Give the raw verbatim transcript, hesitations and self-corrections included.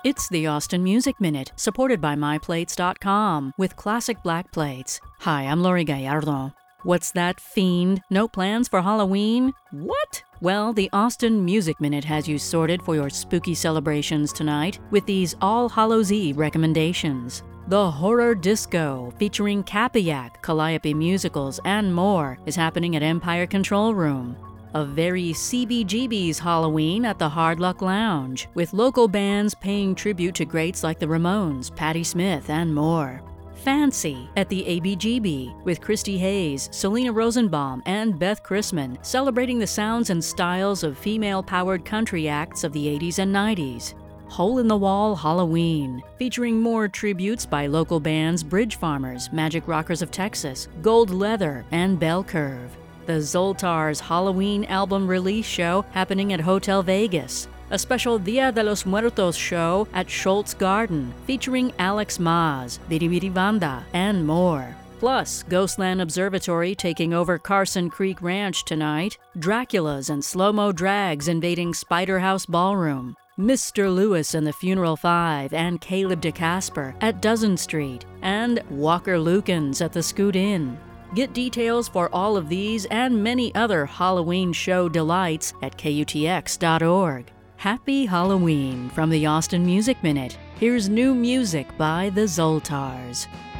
It's the Austin Music Minute, supported by my plates dot com with classic black plates. Hi, I'm Lori Gallardo. What's that, fiend? No plans for Halloween? What? Well, the Austin Music Minute has you sorted for your spooky celebrations tonight with these All Hallows Eve recommendations. The Horror Disco, featuring Capayak, Calliope Musicals, and more, is happening at Empire Control Room. A very C B G B's Halloween at the Hard Luck Lounge, with local bands paying tribute to greats like the Ramones, Patti Smith, and more. Fancy at the A B G B, with Christy Hayes, Selena Rosenbaum, and Beth Chrisman, celebrating the sounds and styles of female-powered country acts of the eighties and nineties. Hole in the Wall Halloween, featuring more tributes by local bands Bridge Farmers, Magic Rockers of Texas, Gold Leather, and Bell Curve. The Zoltar's Halloween album release show happening at Hotel Vegas. A special Dia de los Muertos show at Schultz Garden, featuring Alex Maz, Biribiri Banda, and more. Plus, Ghostland Observatory taking over Carson Creek Ranch tonight, Draculas and Slow-Mo Drags invading Spider House Ballroom, Mister Lewis and the Funeral Five and Caleb DeCasper at Dozen Street, and Walker Lukens at the Scoot Inn. Get details for all of these and many other Halloween show delights at K U T X dot org. Happy Halloween from the Austin Music Minute. Here's new music by the Zoltars.